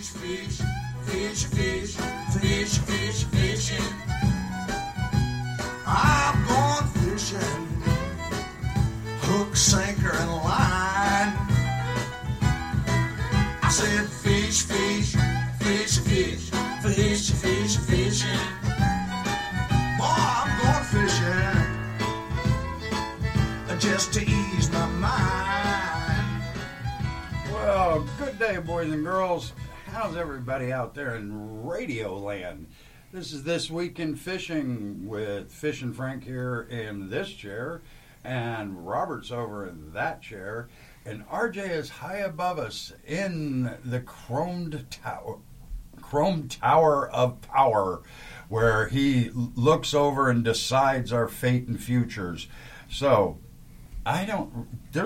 fish, fish, fish, fish, fish, fishing. I'm going fishing, hook, sinker, and line. I said fish, fish, fish, fish, fish, fish, fishing. Boy, I'm going fishing just to ease my mind. Well, good day, boys and girls. How's everybody out there in Radio Land? This is This Week in Fishing with Fishin' Frank here in this chair, and Robert's over in that chair, and RJ is high above us in the Chrome Tower of Power, where he looks over and decides our fate and futures. So, there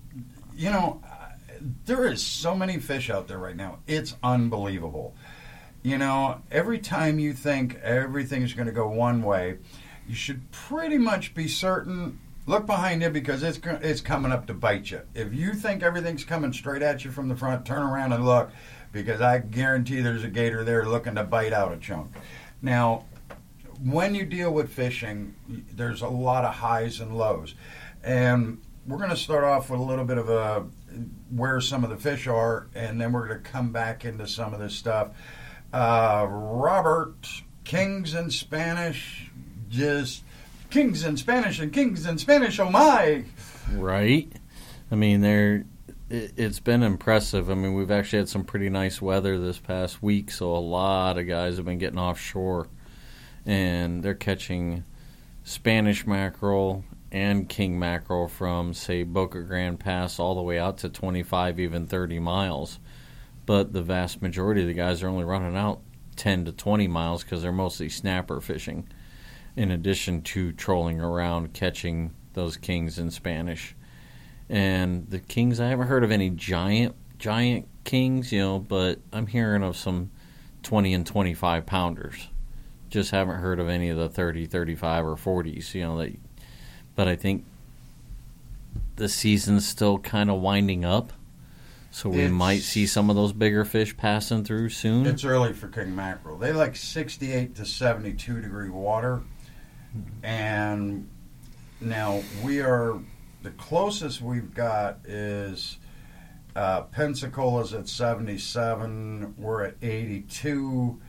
is so many fish out there right now. It's unbelievable. You know, every time you think everything's going to go one way, you should pretty much be certain, look behind you because it's coming up to bite you. If you think everything's coming straight at you from the front, turn around and look, because I guarantee there's a gator there looking to bite out a chunk. Now, when you deal with fishing, there's a lot of highs and lows. And we're going to start off with a little bit of where some of the fish are, and then we're going to come back into some of this stuff. Robert, Kings in Spanish, just Kings in Spanish and Kings in Spanish, oh my! Right. I mean, it's been impressive. I mean, we've actually had some pretty nice weather this past week, so a lot of guys have been getting offshore, and they're catching Spanish mackerel and king mackerel from, say, Boca Grande Pass all the way out to 25, even 30 miles. But the vast majority of the guys are only running out 10 to 20 miles because they're mostly snapper fishing, in addition to trolling around catching those kings in Spanish. And the kings, I haven't heard of any giant kings, but I'm hearing of some 20 and 25 pounders. Just haven't heard of any of the 30, 35, or 40s, but I think the season's still kind of winding up. So we might see some of those bigger fish passing through soon. It's early for king mackerel. They like 68 to 72 degree water. And now the closest we've got is Pensacola's at 77. We're at 82.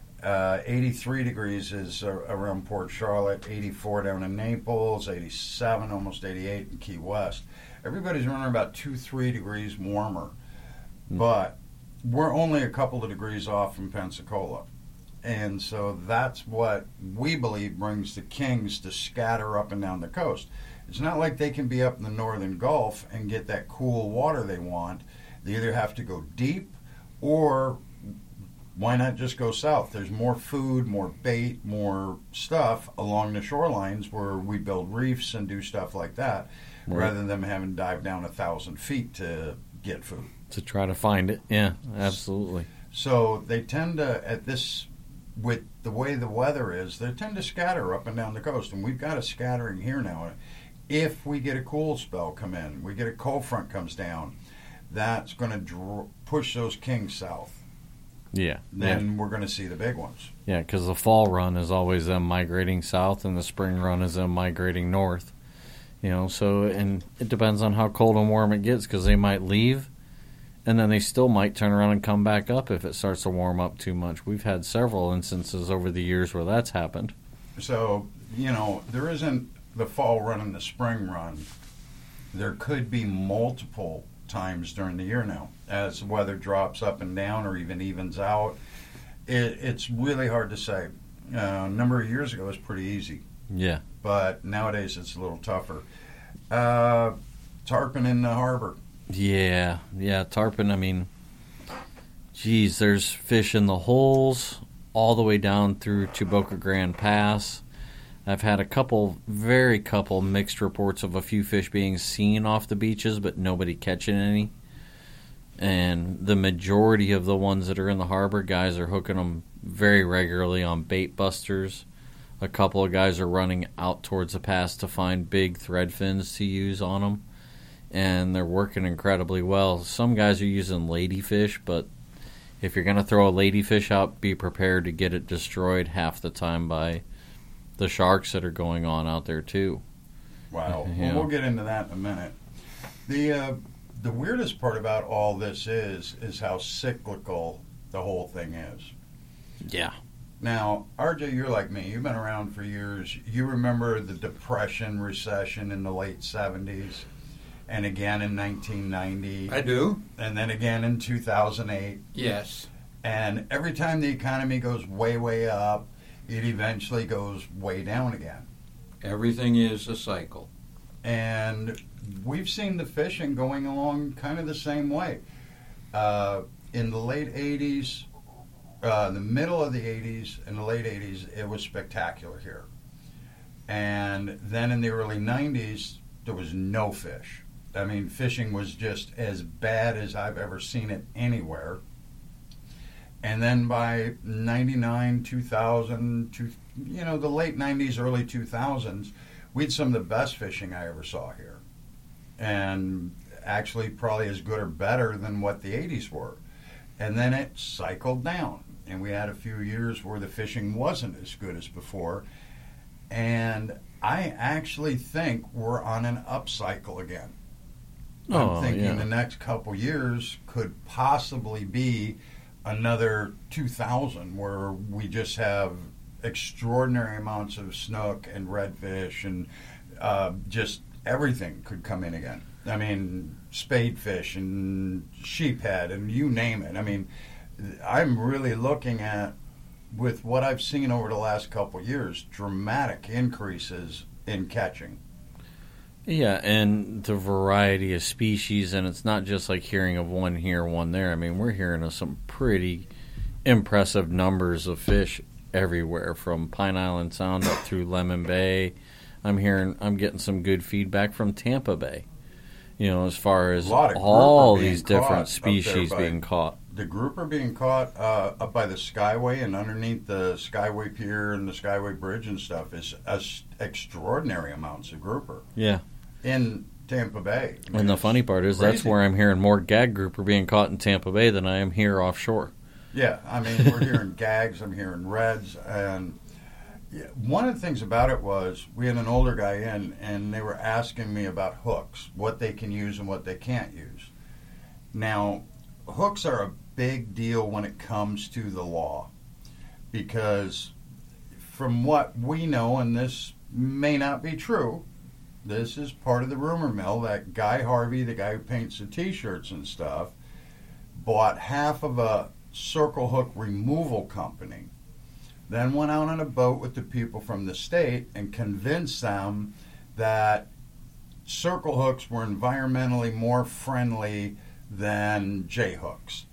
83 degrees is around Port Charlotte. 84 down in Naples. 87, almost 88 in Key West. Everybody's running about 2-3 degrees warmer, but we're only a couple of degrees off from Pensacola. And so that's what we believe brings the kings to scatter up and down the coast. It's not like they can be up in the northern Gulf and get that cool water they want. They either have to go deep, or why not just go south? There's more food, more bait, more stuff along the shorelines where we build reefs and do stuff like that. Right. Rather than them having to dive down 1,000 feet to get food. To try to find it, yeah, absolutely. So they tend to, with the way the weather is, they tend to scatter up and down the coast. And we've got a scattering here now. If we get a cool spell come in, we get a cold front comes down, that's going to push those kings south. Yeah. Then we're going to see the big ones. Yeah, because the fall run is always them migrating south, and the spring run is them migrating north. And it depends on how cold and warm it gets, because they might leave, and then they still might turn around and come back up if it starts to warm up too much. We've had several instances over the years where that's happened. So, there isn't the fall run and the spring run. There could be multiple times during the year now as the weather drops up and down or even evens out. It's really hard to say. A number of years ago it was pretty easy. Yeah. But nowadays it's a little tougher. Tarpon in the harbor. Yeah, tarpon, I mean, geez, there's fish in the holes all the way down through to Boca Grande Pass. I've had a couple mixed reports of a few fish being seen off the beaches, but nobody catching any. And the majority of the ones that are in the harbor, guys are hooking them very regularly on bait busters. A couple of guys are running out towards the pass to find big thread fins to use on them, and they're working incredibly well. Some guys are using ladyfish, but if you're going to throw a ladyfish out, be prepared to get it destroyed half the time by the sharks that are going on out there too. Wow. Yeah. Well, we'll get into that in a minute. The weirdest part about all this is how cyclical the whole thing is. Yeah. Now, RJ, you're like me. You've been around for years. You remember the Depression, recession in the late 70s, and again in 1990. I do. And then again in 2008. Yes. And every time the economy goes way, way up, it eventually goes way down again. Everything is a cycle. And we've seen the fishing going along kind of the same way. In the late 80s, the middle of the 80s and the late 80s, it was spectacular here. And then in the early 90s, there was no fish. I mean, fishing was just as bad as I've ever seen it anywhere. And then by 99, 2000, the late 90s, early 2000s, we had some of the best fishing I ever saw here. And actually probably as good or better than what the 80s were. And then it cycled down. And we had a few years where the fishing wasn't as good as before. And I actually think we're on an upcycle again. I'm thinking the next couple years could possibly be another 2000 where we just have extraordinary amounts of snook and redfish and just everything could come in again. I mean, spadefish and sheephead and you name it. I mean, I'm really looking at, with what I've seen over the last couple of years, dramatic increases in catching. Yeah, and the variety of species, and it's not just like hearing of one here, one there. I mean, we're hearing of some pretty impressive numbers of fish everywhere, from Pine Island Sound up through Lemon Bay. I'm getting some good feedback from Tampa Bay. As far as all these different species being caught. The grouper being caught up by the Skyway and underneath the Skyway Pier and the Skyway Bridge and stuff is extraordinary amounts of grouper. Yeah. In Tampa Bay. I mean, and the funny part is crazy. That's where I'm hearing more gag grouper being caught in Tampa Bay than I am here offshore. Yeah, I mean, we're hearing gags, I'm hearing reds, and one of the things about it was we had an older guy in, and they were asking me about hooks, what they can use and what they can't use. Now, hooks are a big deal when it comes to the law, because from what we know, and this may not be true, this is part of the rumor mill, that Guy Harvey, the guy who paints the T-shirts and stuff, bought half of a circle hook removal company, then went out on a boat with the people from the state and convinced them that circle hooks were environmentally more friendly than J-hooks.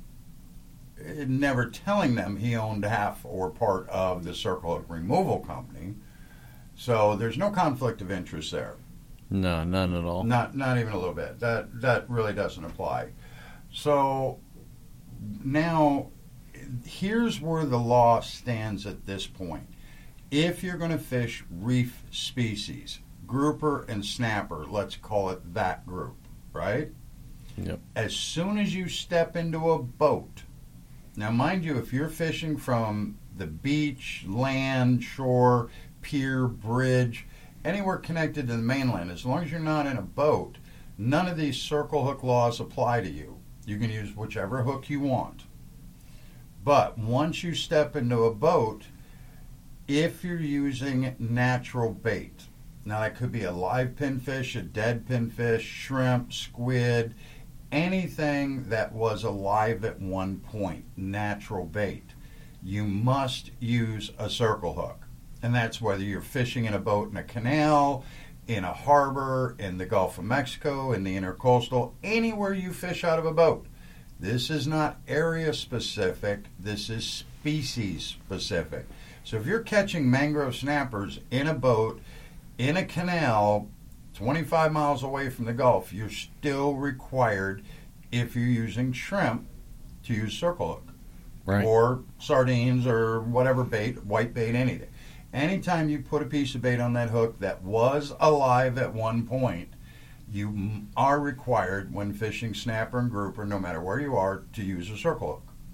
Never telling them he owned half or part of the circle hook removal company. So there's no conflict of interest there. No, none at all. Not even a little bit. That really doesn't apply. So now, here's where the law stands at this point. If you're going to fish reef species, grouper and snapper, let's call it that group, right? Yep. As soon as you step into a boat, now mind you, if you're fishing from the beach, land, shore, pier, bridge, anywhere connected to the mainland, as long as you're not in a boat, none of these circle hook laws apply to you. You can use whichever hook you want. But once you step into a boat, if you're using natural bait, now that could be a live pinfish, a dead pinfish, shrimp, squid, anything that was alive at one point, natural bait, you must use a circle hook. And that's whether you're fishing in a boat in a canal, in a harbor, in the Gulf of Mexico, in the intercoastal, anywhere you fish out of a boat. This is not area specific, this is species specific. So if you're catching mangrove snappers in a boat, in a canal, 25 miles away from the Gulf, you're still required, if you're using shrimp, to use circle hook. Right. Or sardines or whatever bait, white bait, anything. Anytime you put a piece of bait on that hook that was alive at one point, you are required, when fishing snapper and grouper, no matter where you are, to use a circle hook.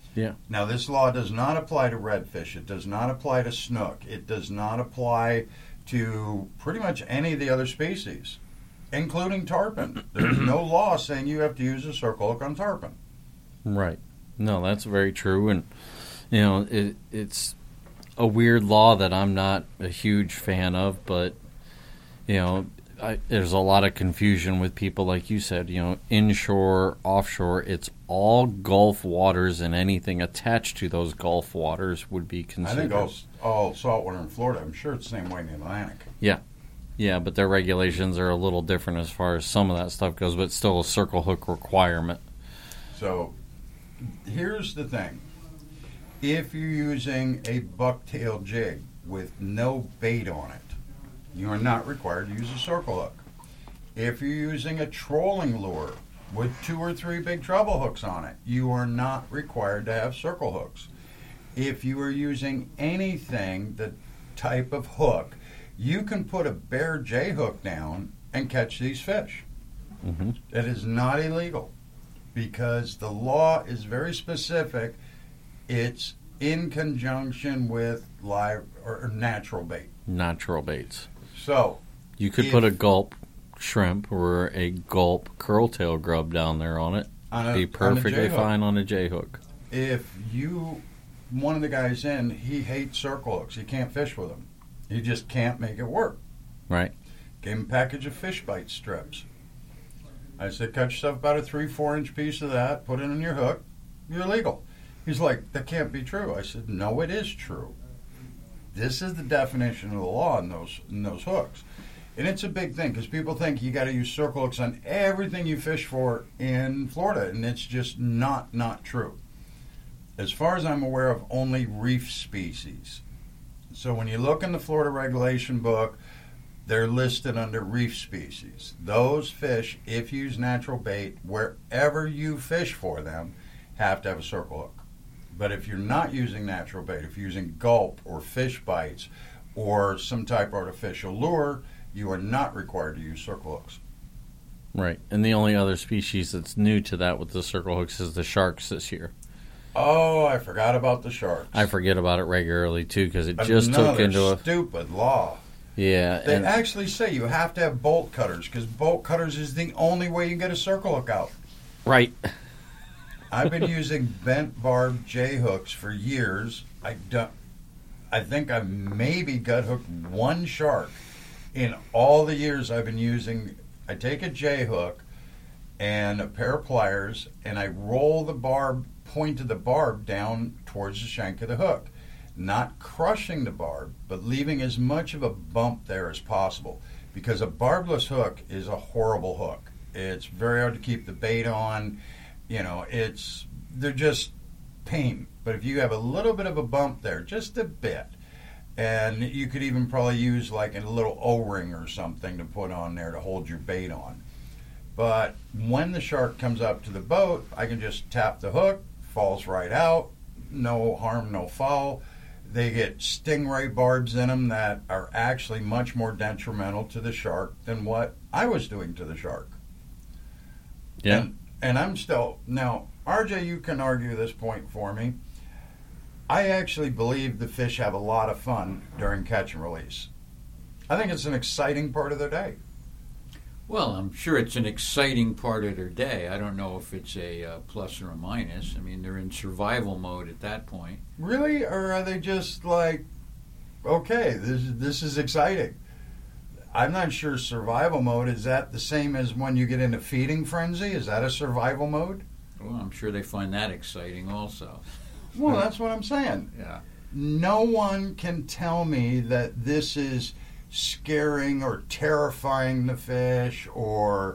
Yeah. Now, this law does not apply to redfish. It does not apply to snook. It does not apply to pretty much any of the other species, including tarpon. There's no law saying you have to use a circle hook on tarpon. Right. No, that's very true. And, you know, it's a weird law that I'm not a huge fan of, but, you know, there's a lot of confusion with people, like you said, you know, inshore, offshore. It's all Gulf waters, and anything attached to those Gulf waters would be considered. I think all saltwater in Florida. I'm sure it's the same way in the Atlantic. Yeah. Yeah, but their regulations are a little different as far as some of that stuff goes, but still a circle hook requirement. So here's the thing. If you're using a bucktail jig with no bait on it, you are not required to use a circle hook. If you're using a trolling lure with 2 or 3 big treble hooks on it, you are not required to have circle hooks. If you are using anything, the type of hook, you can put a bare J hook down and catch these fish. Mm-hmm. It is not illegal because the law is very specific. It's in conjunction with live or natural bait. Natural baits. So You could put a gulp shrimp or a gulp curltail grub down there on it. Be perfectly fine on a J hook. If one of the guys he hates circle hooks. He can't fish with them. He just can't make it work. Right. Gave him a package of fish bite strips. I said, cut yourself about a 3-4 inch piece of that, put it in your hook, you're legal. He's like, that can't be true. I said, no, it is true. This is the definition of the law in those hooks. And it's a big thing because people think you got to use circle hooks on everything you fish for in Florida, and it's just not true. As far as I'm aware of, only reef species. So when you look in the Florida regulation book, they're listed under reef species. Those fish, if you use natural bait, wherever you fish for them, have to have a circle hook. But if you're not using natural bait, if you're using gulp or fish bites or some type of artificial lure, you are not required to use circle hooks. Right. And the only other species that's new to that with the circle hooks is the sharks this year. Oh, I forgot about the sharks. I forget about it regularly, too, because it just took into a stupid law. Yeah. They actually say you have to have bolt cutters because bolt cutters is the only way you can get a circle hook out. Right. I've been using bent barb J hooks for years. I think I've maybe gut hooked one shark in all the years I've been using. I take a J hook and a pair of pliers and I roll the point of the barb down towards the shank of the hook, not crushing the barb, but leaving as much of a bump there as possible because a barbless hook is a horrible hook. It's very hard to keep the bait on. You know, they're just pain. But if you have a little bit of a bump there, just a bit, and you could even probably use like a little O-ring or something to put on there to hold your bait on. But when the shark comes up to the boat, I can just tap the hook, falls right out, no harm, no foul. They get stingray barbs in them that are actually much more detrimental to the shark than what I was doing to the shark. Yeah. And I'm still, now, RJ, you can argue this point for me. I actually believe the fish have a lot of fun during catch and release. I think it's an exciting part of their day. Well, I'm sure it's an exciting part of their day. I don't know if it's a plus or a minus. I mean, they're in survival mode at that point. Really? Or are they just like, okay, this is exciting? I'm not sure survival mode, is that the same as when you get into feeding frenzy? Is that a survival mode? Well, I'm sure they find that exciting also. Well, that's what I'm saying. Yeah. No one can tell me that this is scaring or terrifying the fish or,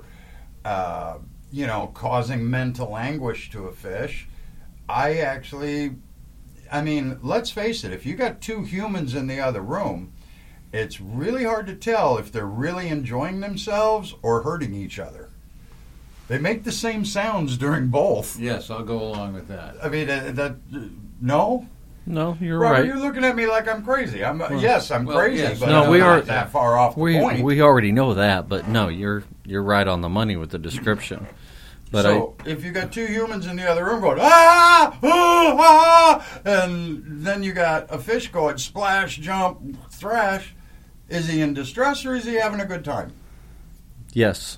causing mental anguish to a fish. I mean, let's face it, if you got 2 humans in the other room, it's really hard to tell if they're really enjoying themselves or hurting each other. They make the same sounds during both. Yes, I'll go along with that. I mean, no? No, you're Robert, right. you're looking at me like I'm crazy. I'm crazy, yes, but no, I'm we not are that far off the point. We already know that, but no, you're right on the money with the description. But so if you got two humans in the other room going, ah, ah, and then you got a fish going splash, jump, thrash, is he in distress or is he having a good time? Yes.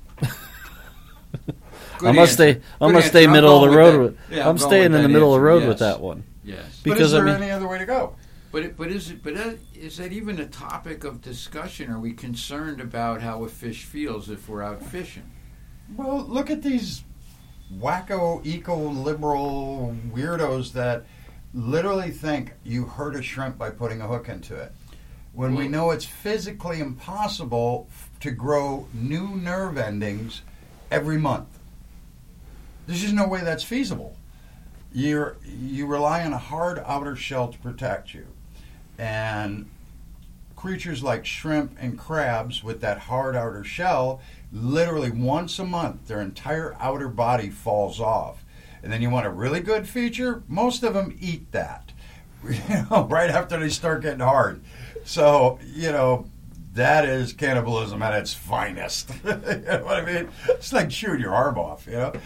Good I'm gonna stay. answer. I'm Good gonna stay answer. middle of going the with road. that. With, Yeah, I'm going staying in with the that middle of the road answer. with Yes. that one. Yes. But Because is there I mean, any other way to go? Is that even a topic of discussion? Are we concerned about how a fish feels if we're out fishing? Well, look at these wacko, eco-liberal weirdos that literally think you hurt a shrimp by putting a hook into it. When we know it's physically impossible to grow new nerve endings every month. There's just no way that's feasible. You rely on a hard outer shell to protect you. And creatures like shrimp and crabs with that hard outer shell, literally once a month, their entire outer body falls off. And then you want a really good feature, most of them eat that, right after they start getting hard. So, that is cannibalism at its finest. You know what I mean? It's like chewing your arm off,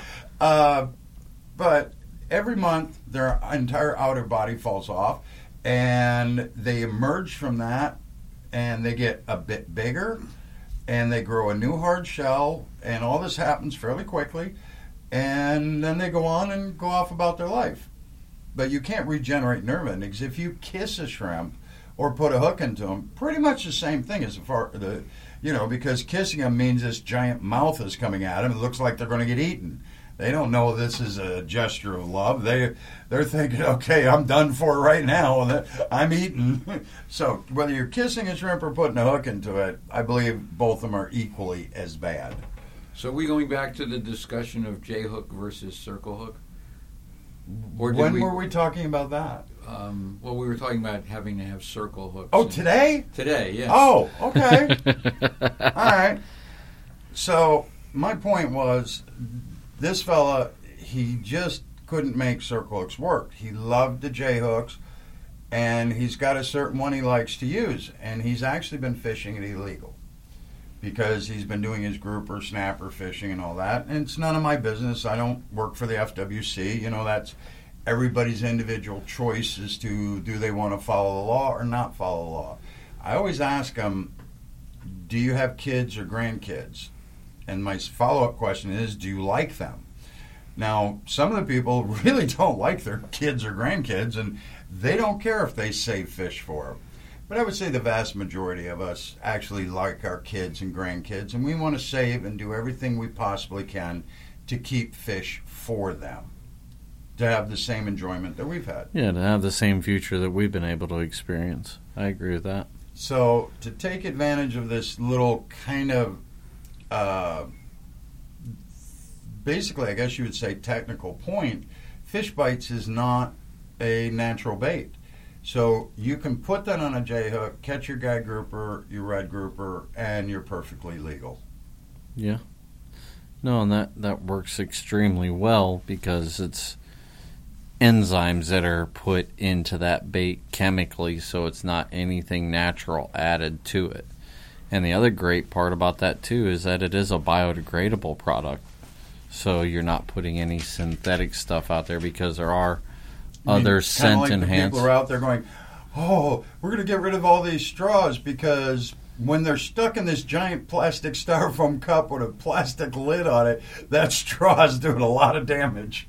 But every month, their entire outer body falls off, and they emerge from that, and they get a bit bigger, and they grow a new hard shell, and all this happens fairly quickly, and then they go on and go off about their life. But you can't regenerate nerve endings. If you kiss a shrimp or put a hook into them, pretty much the same thing as because kissing them means this giant mouth is coming at them. It looks like they're going to get eaten. They don't know this is a gesture of love. They're thinking, okay, I'm done for right now, and I'm eating. So whether you're kissing a shrimp or putting a hook into it, I believe both of them are equally as bad. So are we going back to the discussion of J-hook versus circle hook? Or When were we talking about that? Well, we were talking about having to have circle hooks. Oh, today? Today, yes. Oh, okay. All right. So my point was, this fella, he just couldn't make circle hooks work. He loved the J-hooks, and he's got a certain one he likes to use, and he's actually been fishing it illegal because he's been doing his grouper, snapper fishing and all that, and it's none of my business. I don't work for the FWC. That's everybody's individual choice as to do they want to follow the law or not follow the law. I always ask them, do you have kids or grandkids? And my follow-up question is, do you like them? Now, some of the people really don't like their kids or grandkids, and they don't care if they save fish for them. But I would say the vast majority of us actually like our kids and grandkids, and we want to save and do everything we possibly can to keep fish for them, to have the same enjoyment that we've had. Yeah, to have the same future that we've been able to experience. I agree with that. So to take advantage of this little kind of basically, I guess you would say technical point, fish bites is not a natural bait. So you can put that on a J-hook, catch your guide grouper, your red grouper, and you're perfectly legal. Yeah. No, and that works extremely well because it's enzymes that are put into that bait chemically, so it's not anything natural added to it. And the other great part about that, too, is that it is a biodegradable product. So you're not putting any synthetic stuff out there because there are other scent like enhanced. People are out there going, oh, we're going to get rid of all these straws because when they're stuck in this giant plastic styrofoam cup with a plastic lid on it, that straw is doing a lot of damage.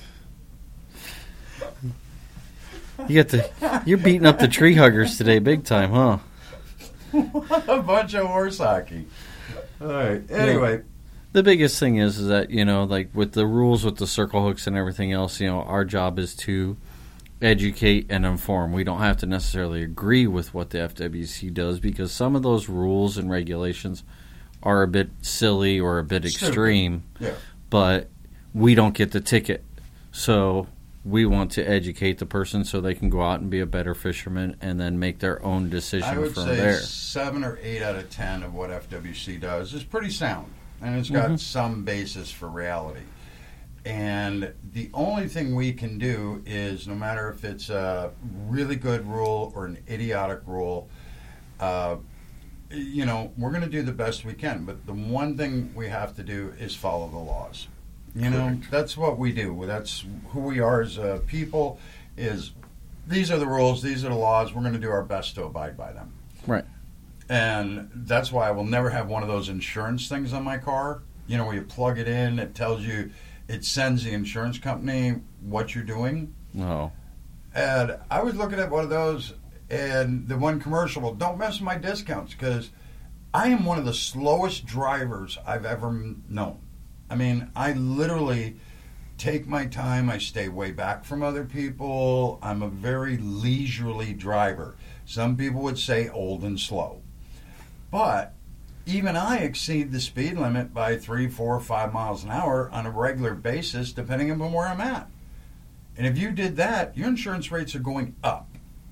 You're beating up the tree huggers today big time, huh? What a bunch of horse hockey. All right. Anyway. The biggest thing is that, like with the rules with the circle hooks and everything else, our job is to educate and inform. We don't have to necessarily agree with what the FWC does because some of those rules and regulations are a bit silly or a bit extreme. Yeah. But we don't get the ticket. So we want to educate the person so they can go out and be a better fisherman and then make their own decision from there. I would say 7 or 8 out of 10 of what FWC does is pretty sound, and it's got some basis for reality. And the only thing we can do is, no matter if it's a really good rule or an idiotic rule, we're going to do the best we can. But the one thing we have to do is follow the laws. You know, Correct. that's what we do. That's who we are as people. Is these are the rules, these are the laws. We're going to do our best to abide by them. Right. And that's why I will never have one of those insurance things on my car. You know, where you plug it in, it tells you, it sends the insurance company what you're doing. No. And I was looking at one of those, and the one commercial, well, don't mess with my discounts, because I am one of the slowest drivers I've ever known. I mean, I literally take my time. I stay way back from other people. I'm a very leisurely driver. Some people would say old and slow. But even I exceed the speed limit by 3, 4, 5 miles an hour on a regular basis, depending on where I'm at. And if you did that, your insurance rates are going up.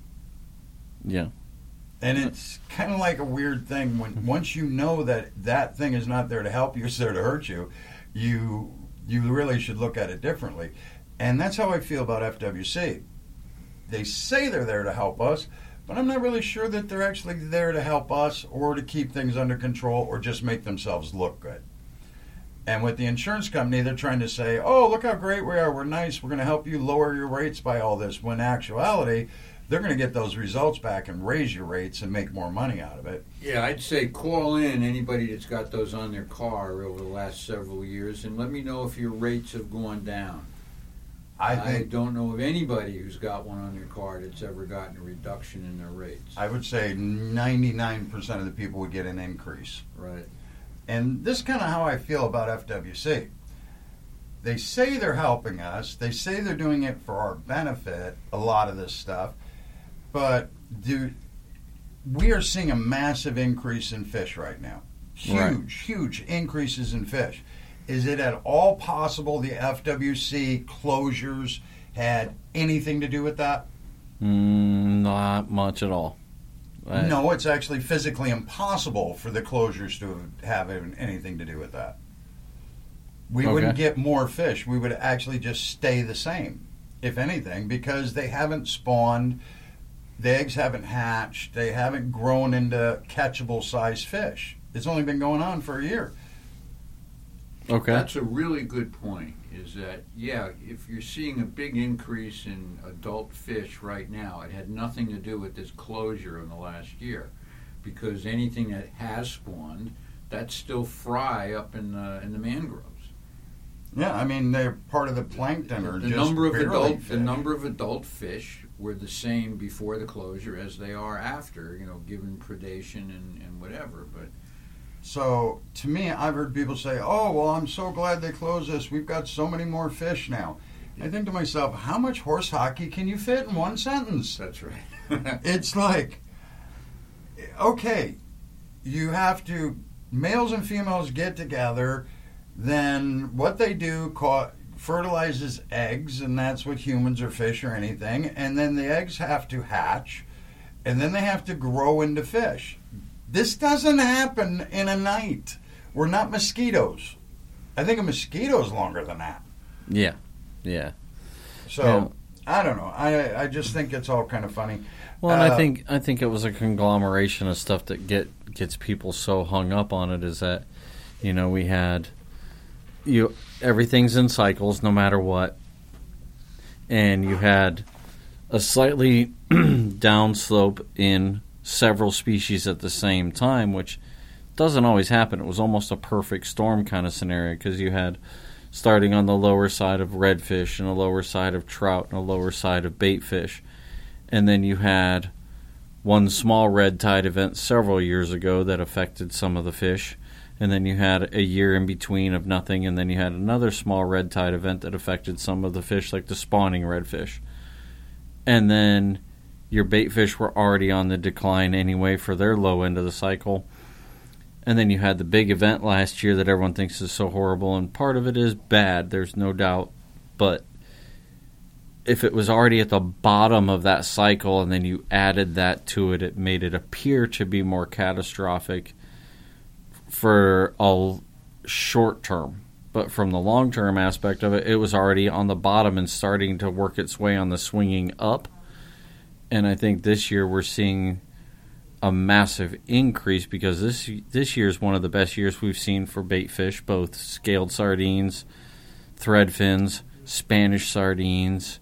Yeah. And it's kind of like a weird thing when once you know that that thing is not there to help you, it's there to hurt you, you really should look at it differently. And that's how I feel about FWC. They say they're there to help us, but I'm not really sure that they're actually there to help us or to keep things under control or just make themselves look good. And with the insurance company, they're trying to say, oh, look how great we are, we're nice, we're going to help you lower your rates by all this, when in actuality, they're going to get those results back and raise your rates and make more money out of it. Yeah, I'd say call in anybody that's got those on their car over the last several years and let me know if your rates have gone down. I don't know of anybody who's got one on their car that's ever gotten a reduction in their rates. I would say 99% of the people would get an increase. Right. And this is kind of how I feel about FWC. They say they're helping us. They say they're doing it for our benefit, a lot of this stuff. But we are seeing a massive increase in fish right now. Huge increases in fish. Is it at all possible the FWC closures had anything to do with that? Not much at all. No, it's actually physically impossible for the closures to have anything to do with that. We wouldn't get more fish. We would actually just stay the same, if anything, because they haven't spawned, the eggs haven't hatched, they haven't grown into catchable size fish. It's only been going on for a year. Okay. That's a really good point, is that, yeah, if you're seeing a big increase in adult fish right now, it had nothing to do with this closure in the last year, because anything that has spawned, that's still fry up in the mangroves. Yeah, I mean, they're part of the plankton or The just number of barely the number of adult fish were the same before the closure as they are after, given predation and whatever, but So, to me, I've heard people say, oh, well, I'm so glad they closed this. We've got so many more fish now. I think to myself, how much horse hockey can you fit in one sentence? that's right. It's like, okay, you have to, males and females get together, then what they do fertilizes eggs, and that's what humans or fish or anything, and then the eggs have to hatch, and then they have to grow into fish. This doesn't happen in a night. We're not mosquitoes. I think a mosquito is longer than that. Yeah. So, I don't know. I just think it's all kind of funny. Well, and I think it was a conglomeration of stuff that gets people so hung up on it, is that, we had everything's in cycles no matter what, and you had a slightly downslope in several species at the same time, which doesn't always happen. It was almost a perfect storm kind of scenario, because you had starting on the lower side of redfish and a lower side of trout and a lower side of baitfish, and then you had one small red tide event several years ago that affected some of the fish, and then you had a year in between of nothing, and then you had another small red tide event that affected some of the fish, like the spawning redfish. And then your baitfish were already on the decline anyway for their low end of the cycle. And then you had the big event last year that everyone thinks is so horrible, and part of it is bad, there's no doubt. But if it was already at the bottom of that cycle and then you added that to it, it made it appear to be more catastrophic for a short term. But from the long-term aspect of it, it was already on the bottom and starting to work its way on the swinging up. And I think this year we're seeing a massive increase, because this year is one of the best years we've seen for bait fish, both scaled sardines, thread fins, Spanish sardines,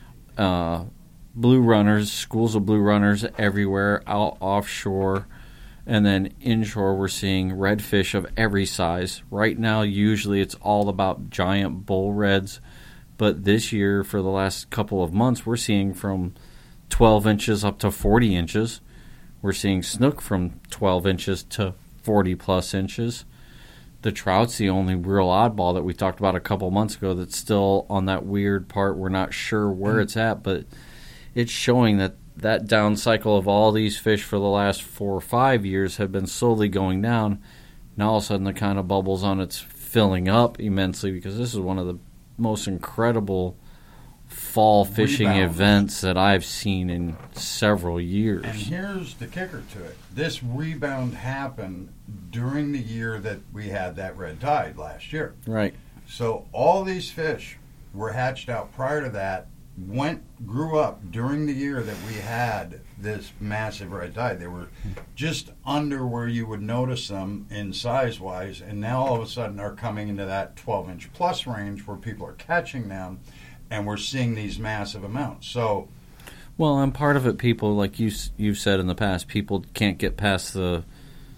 blue runners, schools of blue runners everywhere, out offshore. And then inshore, we're seeing redfish of every size. Right now, usually it's all about giant bull reds. But this year, for the last couple of months, we're seeing from 12 inches up to 40 inches. We're seeing snook from 12 inches to 40-plus inches. The trout's the only real oddball that we talked about a couple months ago that's still on that weird part. We're not sure where it's at, but it's showing that down cycle of all these fish for the last 4 or 5 years have been slowly going down. Now all of a sudden the kind of bubbles on it's filling up immensely, because this is one of the most incredible fall fishing events that I've seen in several years. And here's the kicker to it. This rebound happened during the year that we had that red tide last year. Right. So all these fish were hatched out prior to that, grew up during the year that we had this massive red tide. They were just under where you would notice them in size-wise, and now all of a sudden are coming into that 12-inch plus range where people are catching them, and we're seeing these massive amounts. So, well, and part of it, people, like you've said in the past, people can't get past the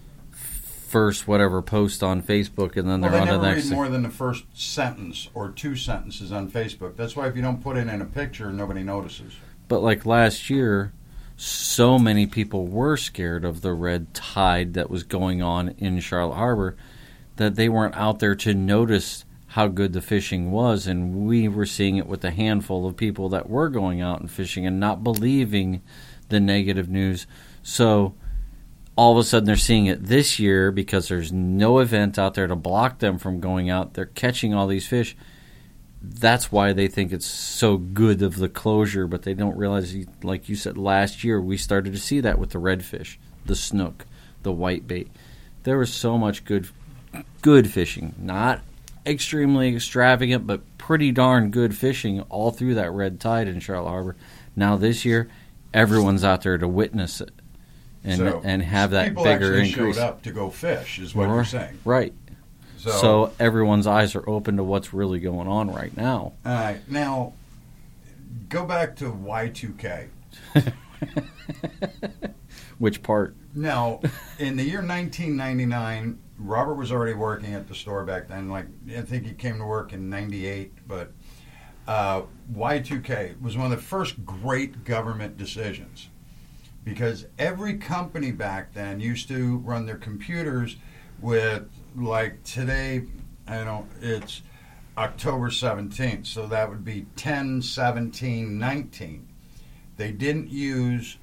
first whatever post on Facebook, and then they're on the next. They never read more than the first sentence or 2 sentences on Facebook. That's why if you don't put it in a picture, nobody notices. But like last year, so many people were scared of the red tide that was going on in Charlotte Harbor that they weren't out there to notice how good the fishing was, and we were seeing it with a handful of people that were going out and fishing and not believing the negative news. So all of a sudden they're seeing it this year because there's no event out there to block them from going out. They're catching all these fish. That's why they think it's so good of the closure, but they don't realize, like you said, last year we started to see that with the redfish, the snook, the whitebait. There was so much good fishing. Not extremely extravagant, but pretty darn good fishing all through that red tide in Charlotte Harbor. Now this year, everyone's out there to witness it. And have that bigger increase. People actually showed up to go fish, is what you're saying. Right. So everyone's eyes are open to what's really going on right now. All right. Now, go back to Y2K. Which part? Now, in the year 1999, Robert was already working at the store back then. Like, I think he came to work in 98, but Y2K was one of the first great government decisions. Because every company back then used to run their computers with, like today, it's October 17th, so that would be 10/17/19. They didn't use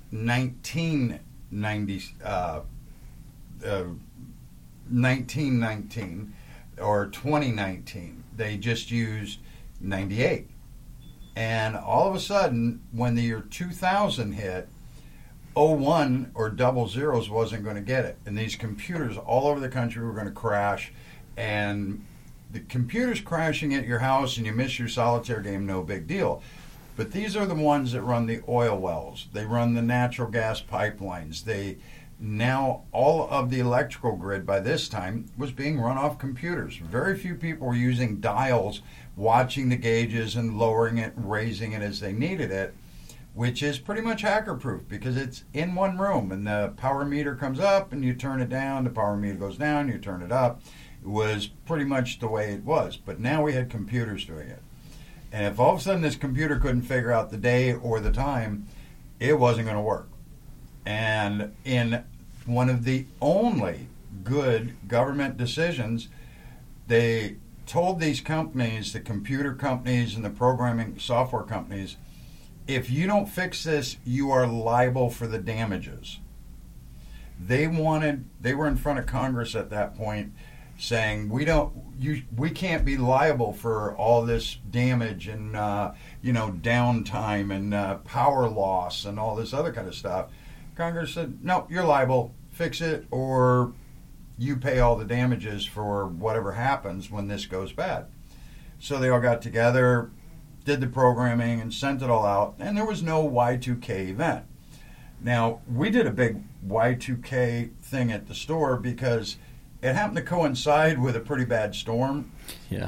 1919 or 2019. They just used 98. And all of a sudden, when the year 2000 hit, 01 or 00s wasn't going to get it. And these computers all over the country were going to crash. And the computers crashing at your house and you miss your solitaire game, no big deal. But these are the ones that run the oil wells. They run the natural gas pipelines. Now all of the electrical grid by this time was being run off computers. Very few people were using dials, watching the gauges and lowering it, raising it as they needed it, which is pretty much hacker-proof because it's in one room and the power meter comes up and you turn it down, the power meter goes down, you turn it up. It was pretty much the way it was. But now we had computers doing it. And if all of a sudden this computer couldn't figure out the day or the time, it wasn't going to work. And in one of the only good government decisions, they told these companies, the computer companies and the programming software companies, if you don't fix this, you are liable for the damages. They were in front of Congress at that point saying we can't be liable for all this damage and downtime and power loss and all this other kind of stuff. Congress said, no, you're liable, fix it, or you pay all the damages for whatever happens when this goes bad. So they all got together, did the programming, and sent it all out, and there was no Y2K event. Now, we did a big Y2K thing at the store because it happened to coincide with a pretty bad storm. Yeah.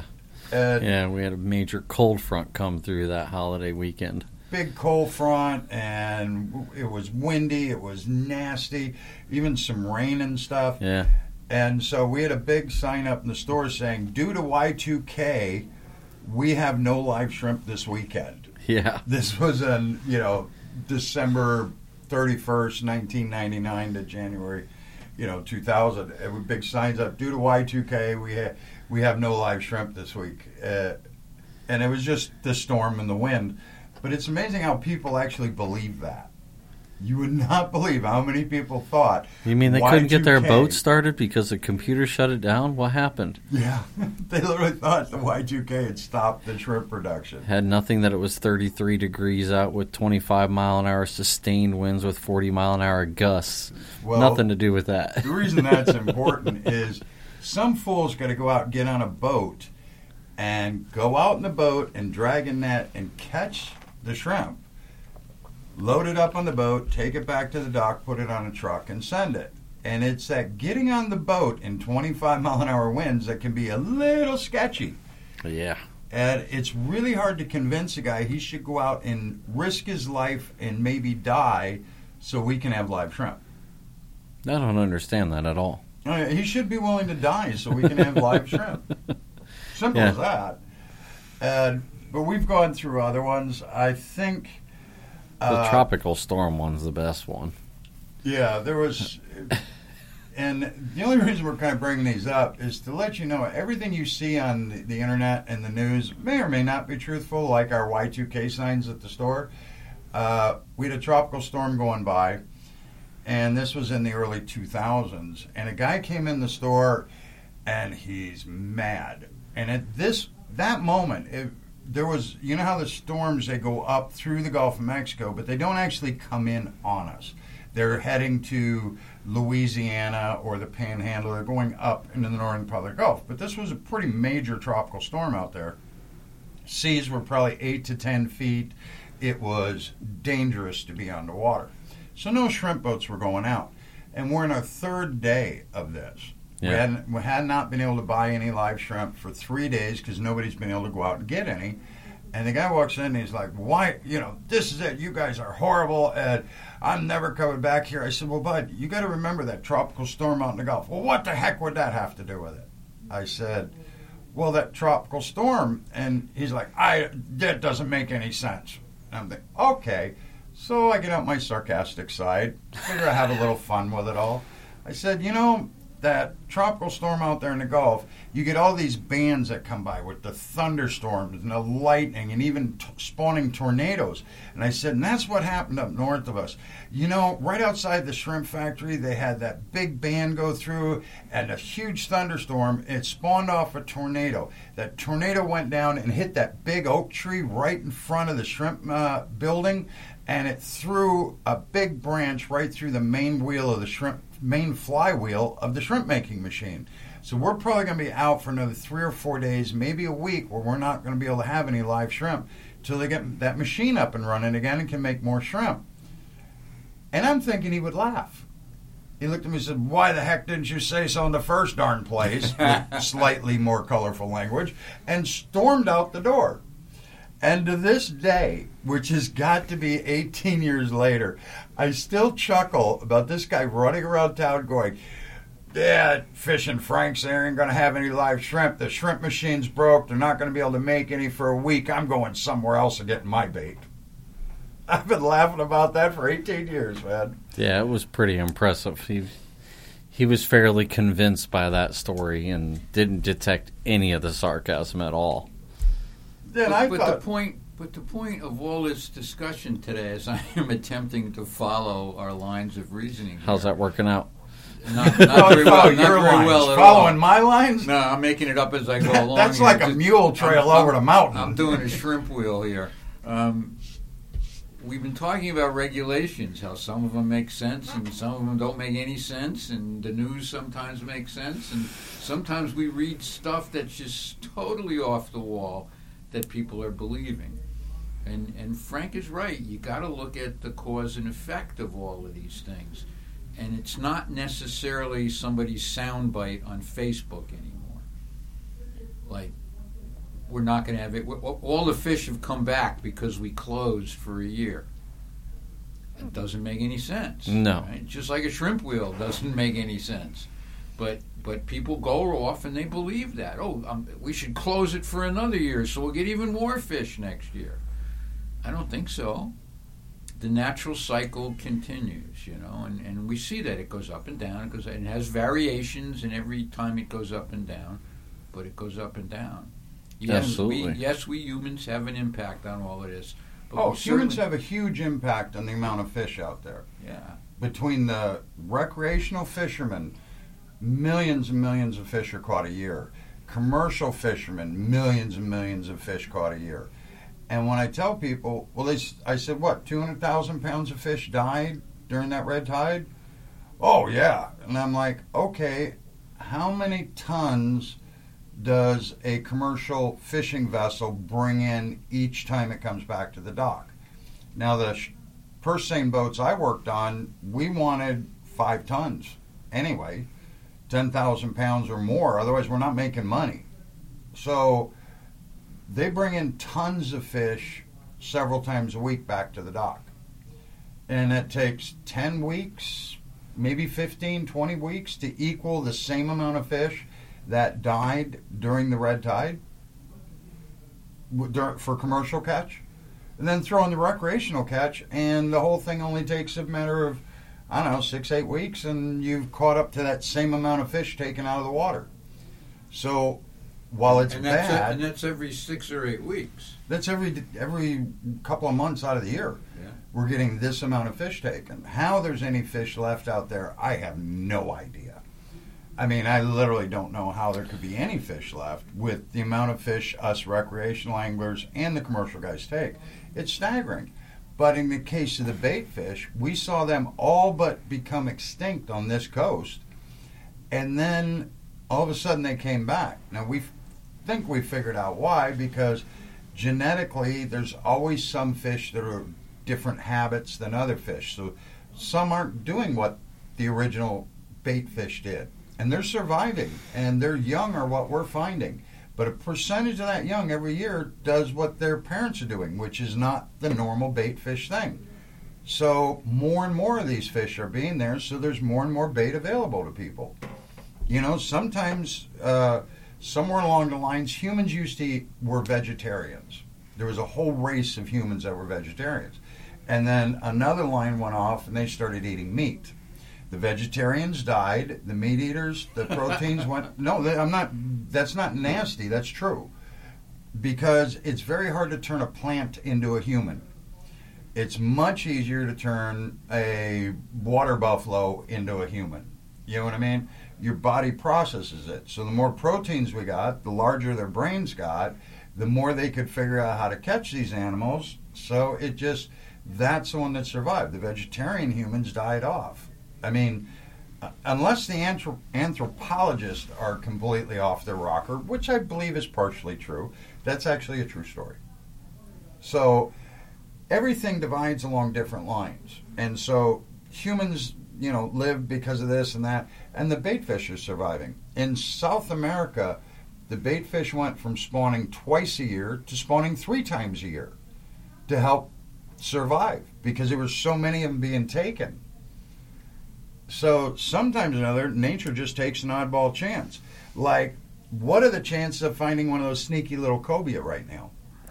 Yeah, we had a major cold front come through that holiday weekend. Big cold front, and it was windy, it was nasty, even some rain and stuff. Yeah. And so we had a big sign up in the store saying, due to Y2K, we have no live shrimp this weekend. Yeah. This was on, December 31st, 1999 to January, 2000. And with big signs up, due to Y2K, we have no live shrimp this week. And it was just the storm and the wind. But it's amazing how people actually believe that. You would not believe how many people thought. You mean they couldn't get their Y2K boat started because the computer shut it down? What happened? Yeah, they literally thought the Y2K had stopped the shrimp production. Had nothing that it was 33 degrees out with 25 mile an hour sustained winds with 40 mile an hour gusts. Well, Nothing to do with that. The reason that's important is some fool's got to go out and get on a boat and go out in the boat and drag a net and catch the shrimp, load it up on the boat, take it back to the dock, put it on a truck, and send it. And it's that getting on the boat in 25 mile an hour winds that can be a little sketchy. Yeah. And it's really hard to convince a guy he should go out and risk his life and maybe die so we can have live shrimp. I don't understand that at all. He should be willing to die so we can have live shrimp. Simple as that. But we've gone through other ones. I think The tropical storm one's the best one. Yeah, there was, and the only reason we're kind of bringing these up is to let you know everything you see on the internet and the news may or may not be truthful, like our Y2K signs at the store. We had a tropical storm going by, and this was in the early 2000s, and a guy came in the store, and he's mad. And at that moment, there was, how the storms, they go up through the Gulf of Mexico, but they don't actually come in on us. They're heading to Louisiana or the Panhandle. They're going up into the northern part of the Gulf. But this was a pretty major tropical storm out there. Seas were probably 8 to 10 feet. It was dangerous to be on the water. So no shrimp boats were going out. And we're in our third day of this. Yeah. We had not been able to buy any live shrimp for 3 days because nobody's been able to go out and get any. And the guy walks in and he's like, why, this is it. You guys are horrible. And I'm never coming back here. I said, well, bud, you got to remember that tropical storm out in the Gulf. Well, what the heck would that have to do with it? I said, well, that tropical storm. And he's like, that doesn't make any sense. And I'm thinking, okay. So I get out my sarcastic side, figure I have a little fun with it all. I said, that tropical storm out there in the Gulf, you get all these bands that come by with the thunderstorms and the lightning and even spawning tornadoes. And I said, and that's what happened up north of us. Right outside the shrimp factory, they had that big band go through and a huge thunderstorm. It spawned off a tornado. That tornado went down and hit that big oak tree right in front of the shrimp building, and it threw a big branch right through the main flywheel of the shrimp making machine. So we're probably going to be out for another 3 or 4 days, maybe a week, where we're not going to be able to have any live shrimp till they get that machine up and running again and can make more shrimp. And I'm thinking he would laugh. He looked at me and said, why the heck didn't you say so in the first darn place, with slightly more colorful language, and stormed out the door. And to this day, which has got to be 18 years later, I still chuckle about this guy running around town going, yeah, Fishing Franks, they ain't going to have any live shrimp. The shrimp machine's broke. They're not going to be able to make any for a week. I'm going somewhere else and getting my bait. I've been laughing about that for 18 years, man. Yeah, it was pretty impressive. He was fairly convinced by that story and didn't detect any of the sarcasm at all. Then But the point of all this discussion today is I am attempting to follow our lines of reasoning. How's that working out? Not very well. Not very well at all. Following my lines? No, I'm making it up as I go along. That's like a mule trail over the mountain. I'm doing a shrimp wheel here. We've been talking about regulations, how some of them make sense and some of them don't make any sense, and the news sometimes makes sense, and sometimes we read stuff that's just totally off the wall that people are believing. And Frank is right. You got to look at the cause and effect of all of these things. And it's not necessarily somebody's soundbite on Facebook anymore. Like, we're not going to have it. All the fish have come back because we closed for a year. It doesn't make any sense. No. Right? Just like a shrimp wheel doesn't make any sense. But people go off and they believe that. We should close it for another year so we'll get even more fish next year. I don't think so. The natural cycle continues, and we see that it goes up and down. It has variations, and every time it goes up and down, but it goes up and down. Yes, Absolutely. we humans have an impact on all of this. But Humans have a huge impact on the amount of fish out there. Yeah. Between the recreational fishermen, millions and millions of fish are caught a year. Commercial fishermen, millions and millions of fish caught a year. And when I tell people, I said, 200,000 pounds of fish died during that red tide? Oh, yeah. And I'm like, okay, how many tons does a commercial fishing vessel bring in each time it comes back to the dock? Now, the purse seine boats I worked on, we wanted 5 tons anyway, 10,000 pounds or more. Otherwise, we're not making money. So they bring in tons of fish several times a week back to the dock. And it takes 10 weeks, maybe 15, 20 weeks to equal the same amount of fish that died during the red tide for commercial catch. And then throw in the recreational catch, and the whole thing only takes a matter of, 6-8 weeks, and you've caught up to that same amount of fish taken out of the water. So while it's bad, and that's every 6 or 8 weeks. That's every couple of months out of the year. Yeah. We're getting this amount of fish taken. How there's any fish left out there, I have no idea. I mean, I literally don't know how there could be any fish left with the amount of fish us recreational anglers and the commercial guys take. It's staggering. But in the case of the bait fish, we saw them all but become extinct on this coast. And then all of a sudden they came back. Now, we think we figured out why, because genetically there's always some fish that are different habits than other fish. So some aren't doing what the original bait fish did. And they're surviving, and their young are what we're finding. But a percentage of that young every year does what their parents are doing, which is not the normal bait fish thing. So more and more of these fish are being there, so there's more and more bait available to people. Sometimes somewhere along the lines, humans were vegetarians. There was a whole race of humans that were vegetarians. And then another line went off, and they started eating meat. The vegetarians died. The meat eaters, the proteins went. No, that's not nasty. That's true. Because it's very hard to turn a plant into a human. It's much easier to turn a water buffalo into a human. You know what I mean? Your body processes it. So the more proteins we got, the larger their brains got, the more they could figure out how to catch these animals. So that's the one that survived. The vegetarian humans died off. I mean, unless the anthropologists are completely off their rocker, which I believe is partially true, that's actually a true story. So everything divides along different lines. And so humans, live because of this and that, and the bait fish are surviving. In South America, the bait fish went from spawning twice a year to spawning 3 times a year to help survive because there were so many of them being taken. So sometimes or another, nature just takes an oddball chance. Like, what are the chances of finding one of those sneaky little cobia right now?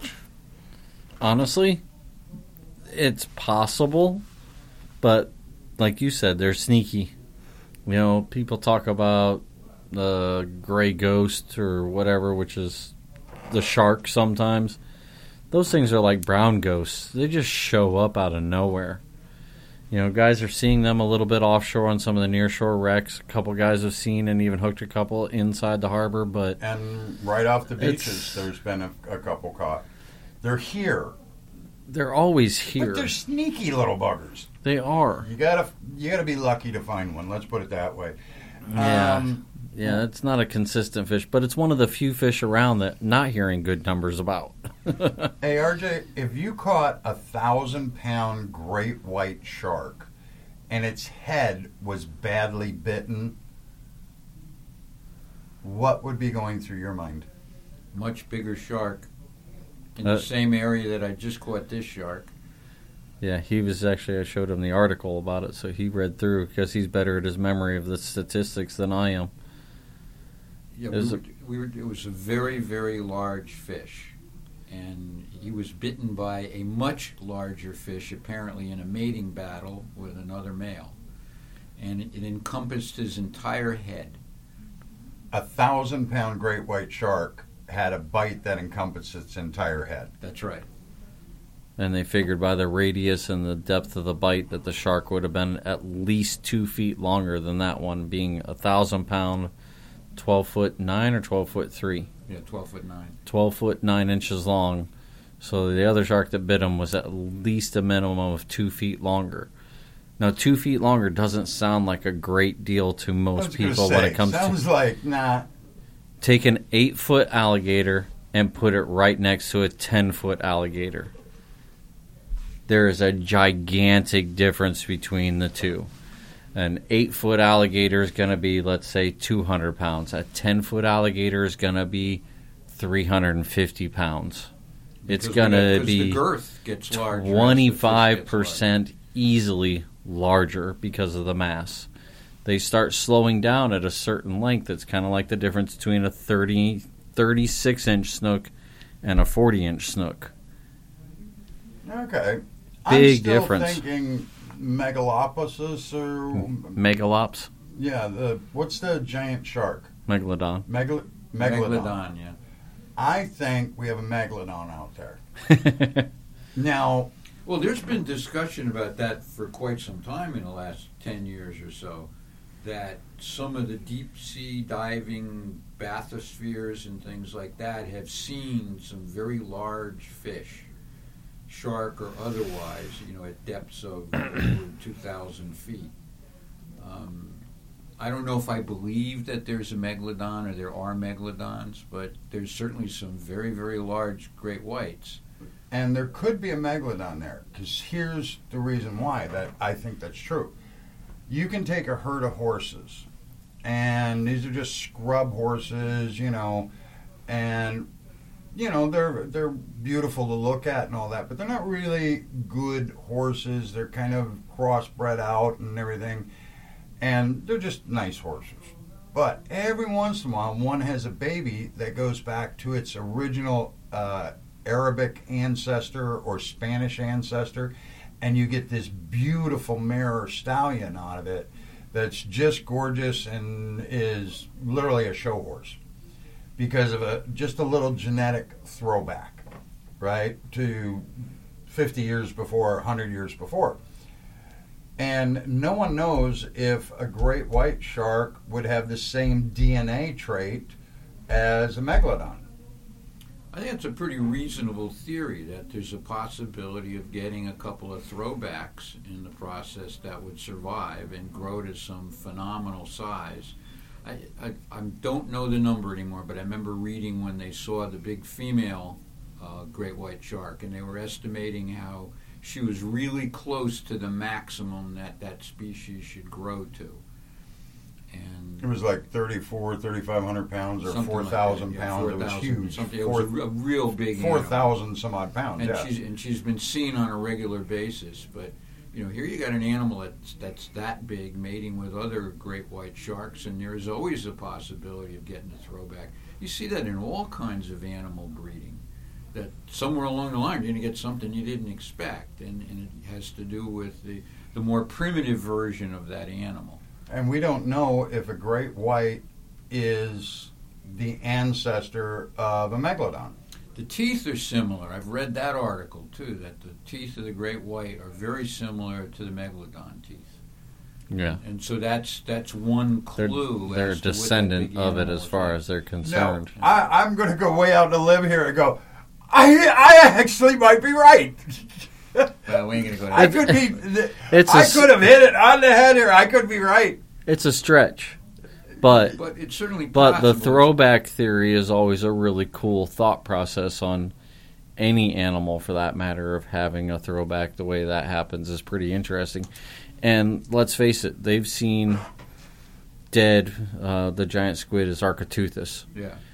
Honestly, it's possible, but like you said, they're sneaky. People talk about the gray ghost or whatever, which is the shark sometimes. Those things are like brown ghosts. They just show up out of nowhere. Guys are seeing them a little bit offshore on some of the nearshore wrecks. A couple guys have seen and even hooked a couple inside the harbor, but and right off the beaches, there's been a couple caught. They're here. They're always here. But they're sneaky little buggers. They are. You gotta be lucky to find one. Let's put it that way. Yeah. Yeah, it's not a consistent fish, but it's one of the few fish around that not hearing good numbers about. Hey, RJ, if you caught 1,000-pound great white shark and its head was badly bitten, what would be going through your mind? much bigger shark in the same area that I just caught this shark. Yeah, he was actually, I showed him the article about it, so he read through because he's better at his memory of the statistics than I am. Yeah, it was a very, very large fish, and he was bitten by a much larger fish, apparently in a mating battle with another male, and it encompassed his entire head. 1,000-pound great white shark had a bite that encompassed its entire head. That's right. And they figured by the radius and the depth of the bite that the shark would have been at least 2 feet longer than that one, being 1,000-pound, 12'9" or 12'3". Yeah, 12'9". 12 9 inches long. So the other shark that bit him was at least a minimum of 2 feet longer. Now, 2 feet longer doesn't sound like a great deal to most people when it comes sounds like, nah. Take an 8-foot alligator and put it right next to a 10-foot alligator. There is a gigantic difference between the two. An 8-foot alligator is going to be, let's say, 200 pounds. A 10-foot alligator is going to be 350 pounds. It's going to be the girth gets larger, 25% easily larger because of the mass. They start slowing down at a certain length. It's kind of like the difference between a 36-inch snook and a 40-inch snook. Okay. Big I'm still difference. Thinking Megalopolis or Megalops? Yeah, what's the giant shark? Megalodon. Megalodon. Yeah. I think we have a megalodon out there. Now, well, there's been discussion about that for quite some time in the last 10 years or so, that some of the deep sea diving bathyspheres and things like that have seen some very large fish, shark or otherwise, at depths of over 2,000 feet. I don't know if I believe that there's a megalodon or there are megalodons, but there's certainly some very, very large great whites. And there could be a megalodon there, because here's the reason why that I think that's true. You can take a herd of horses, and these are just scrub horses, and they're beautiful to look at and all that, but they're not really good horses. They're kind of crossbred out and everything, and they're just nice horses. But every once in a while, one has a baby that goes back to its original Arabic ancestor or Spanish ancestor, and you get this beautiful mare or stallion out of it that's just gorgeous and is literally a show horse because of just a little genetic throwback, right, to 50 years before, 100 years before. And no one knows if a great white shark would have the same DNA trait as a megalodon. I think it's a pretty reasonable theory that there's a possibility of getting a couple of throwbacks in the process that would survive and grow to some phenomenal size. I don't know the number anymore, but I remember reading when they saw the big female great white shark, and they were estimating how she was really close to the maximum that species should grow to. And it was like 3,500 pounds or 4,000 like pounds. 4, it was huge. It was a real big 4,000 some odd pounds. And she's been seen on a regular basis. But here you got an animal that's that big, mating with other great white sharks, and there is always a possibility of getting a throwback. You see that in all kinds of animal breeding. That somewhere along the line you're going to get something you didn't expect, and it has to do with the more primitive version of that animal. And we don't know if a great white is the ancestor of a megalodon. The teeth are similar. I've read that article, too, that the teeth of the great white are very similar to the megalodon teeth. Yeah. And so that's one clue. They're a as to what descendant that big of it animal as is far like. as they're concerned. No, I'm going to go way out to live here and go, I actually might be right. Well, we ain't gonna go. I could be. I could have hit it on the head here. I could be right. It's a stretch, but it's certainly but possible. the throwback theory is always a really cool thought process on any animal, for that matter. Of having a throwback, the way that happens is pretty interesting. And let's face it, they've seen dead. The giant squid is Architeuthis. Yeah.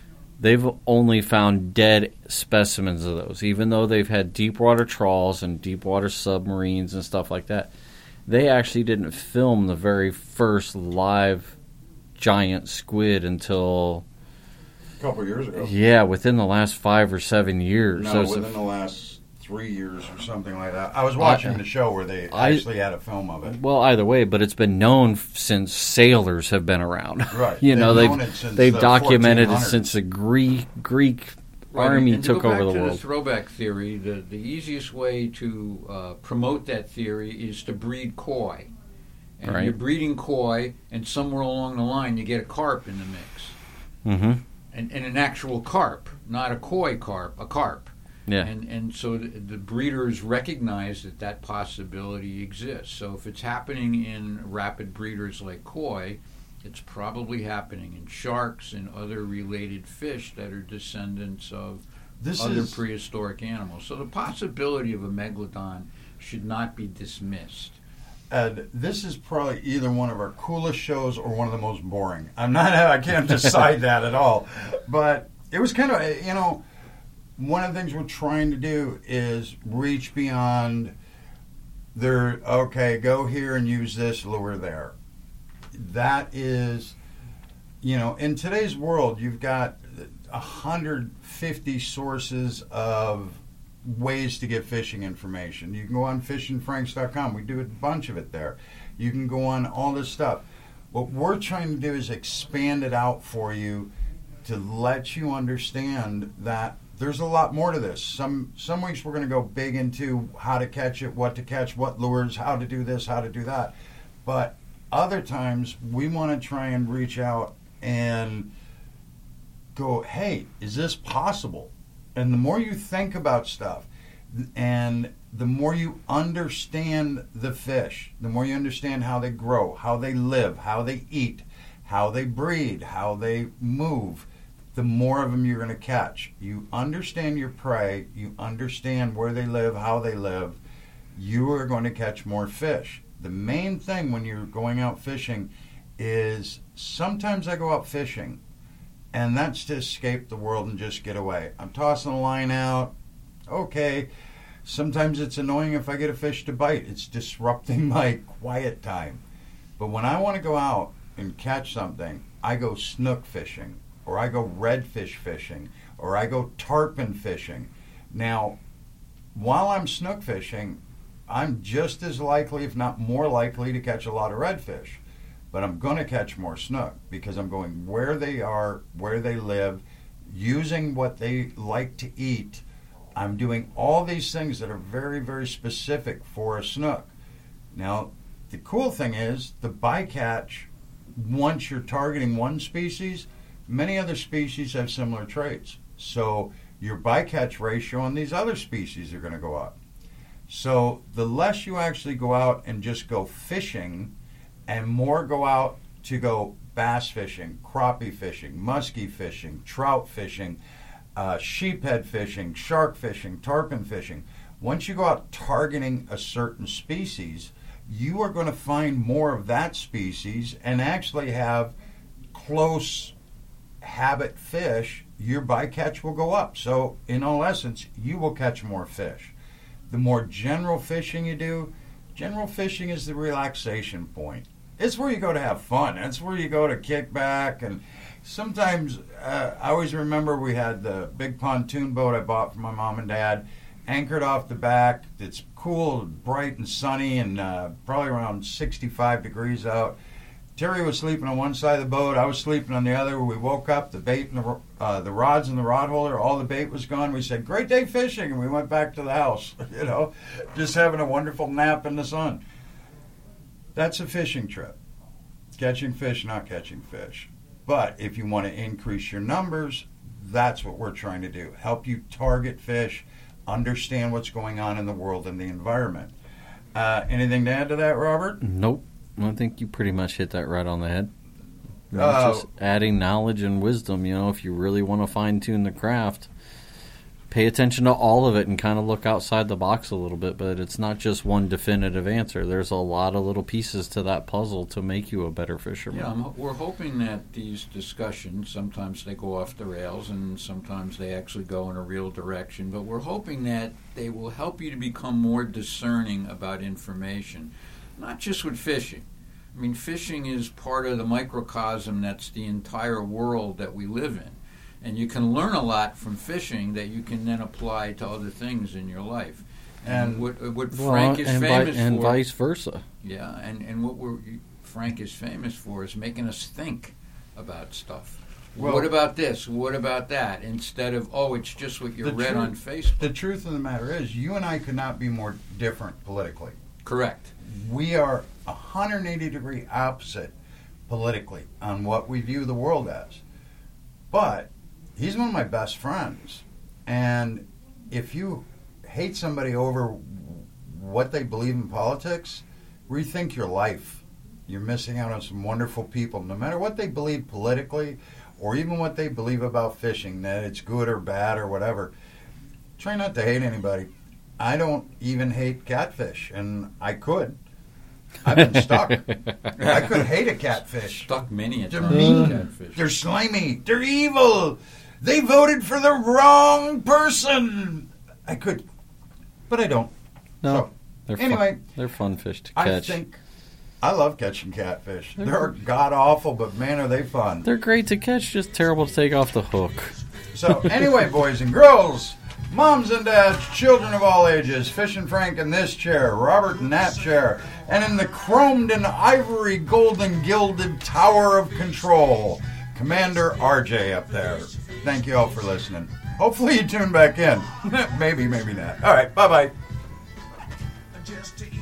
they've only found dead specimens of those, even though they've had deep water trawls and deep water submarines and stuff like that. They actually didn't film the very first live giant squid until A couple years ago. within the last 5 or 7 years. No, So it's within the last 3 years or something like that. I was watching the show where they actually had a film of it. well, either way, but it's been known since sailors have been around. Right. You know, They've known it since they've the documented it 1400s. since the Greek Right, army and to took go over back the to world. The throwback theory, the easiest way to promote that theory is to breed koi. And Right. you're breeding koi, and somewhere along the line you get a carp in the mix. Mm-hmm. And an actual carp, not a koi carp, a carp. Yeah. And so the breeders recognize that possibility exists. So if it's happening in rapid breeders like koi, it's probably happening in sharks and other related fish that are descendants of other prehistoric animals. So the possibility of a megalodon should not be dismissed. Ed, this is probably either one of our coolest shows or one of the most boring. I can't decide that at all. But it was kind of, one of the things we're trying to do is reach beyond go here and use this lure there. That is, in today's world, you've got 150 sources of ways to get fishing information. You can go on fishingfranks.com. We do a bunch of it there. You can go on all this stuff. What we're trying to do is expand it out for you to let you understand that there's a lot more to this. Some weeks we're going to go big into how to catch it, what to catch, what lures, how to do this, how to do that. But other times we want to try and reach out and go, hey, is this possible? And the more you think about stuff and the more you understand the fish, the more you understand how they grow, how they live, how they eat, how they breed, how they move, the more of them you're going to catch. You understand your prey, you understand where they live, how they live, you are going to catch more fish. The main thing when you're going out fishing is sometimes I go out fishing and that's to escape the world and just get away. I'm tossing a line out. Okay. Sometimes it's annoying if I get a fish to bite. It's disrupting my quiet time. But when I want to go out and catch something, I go snook fishing, or I go redfish fishing, or I go tarpon fishing. Now, while I'm snook fishing, I'm just as likely, if not more likely, to catch a lot of redfish. But I'm going to catch more snook because I'm going where they are, where they live, using what they like to eat. I'm doing all these things that are very, very specific for a snook. Now, the cool thing is the bycatch, once you're targeting one species, many other species have similar traits. So your bycatch ratio on these other species are going to go up. So the less you actually go out and just go fishing, and more go out to go bass fishing, crappie fishing, muskie fishing, trout fishing, sheephead fishing, shark fishing, tarpon fishing. Once you go out targeting a certain species, you are going to find more of that species and actually have close habit fish. Your bycatch will go up. So in all essence, you will catch more fish. The more general fishing you do, general fishing is the relaxation point. It's where you go to have fun. It's where you go to kick back. And sometimes, I always remember we had the big pontoon boat I bought for my mom and dad, anchored off the back. It's cool, bright and sunny, and probably around 65 degrees out. Terry was sleeping on one side of the boat. I was sleeping on the other. We woke up, the bait and the rods in the rod holder, all the bait was gone. We said, great day fishing, and we went back to the house, just having a wonderful nap in the sun. That's a fishing trip. Catching fish, not catching fish. But if you want to increase your numbers, that's what we're trying to do. Help you target fish, understand what's going on in the world and the environment. Anything to add to that, Robert? Nope. I think you pretty much hit that right on the head. It's just adding knowledge and wisdom, if you really want to fine-tune the craft. pay attention to all of it and kind of look outside the box a little bit. But it's not just one definitive answer. There's a lot of little pieces to that puzzle to make you a better fisherman. Yeah, we're hoping that these discussions, sometimes they go off the rails and sometimes they actually go in a real direction, but we're hoping that they will help you to become more discerning about information, not just with fishing. I mean, fishing is part of the microcosm that's the entire world that we live in. And you can learn a lot from fishing that you can then apply to other things in your life. And what Frank is famous for... And vice versa. Yeah, and what Frank is famous for is making us think about stuff. Well, what about this? What about that? Instead of, it's just what you read on Facebook. The truth of the matter is, you and I could not be more different politically. Correct. We are 180-degree opposite politically on what we view the world as. But he's one of my best friends. And if you hate somebody over what they believe in politics, rethink your life. You're missing out on some wonderful people. No matter what they believe politically or even what they believe about fishing, that it's good or bad or whatever, try not to hate anybody. I don't even hate catfish, and I could. I've been stuck. I could hate a catfish. Stuck many a They're time. mean. Catfish. They're slimy. They're evil. They voted for the wrong person. I could, but I don't. No, So, they're anyway, they're fun fish to I catch. think I love catching catfish. They're god awful, but man, are they fun. They're great to catch, just terrible to take off the hook. So anyway, boys and girls, moms and dads, children of all ages, Fish and Frank in this chair, Robert in that chair, and in the chromed and ivory golden gilded tower of control, Commander RJ up there. Thank you all for listening. Hopefully you tune back in. Maybe, maybe not. All right, bye-bye. Just to eat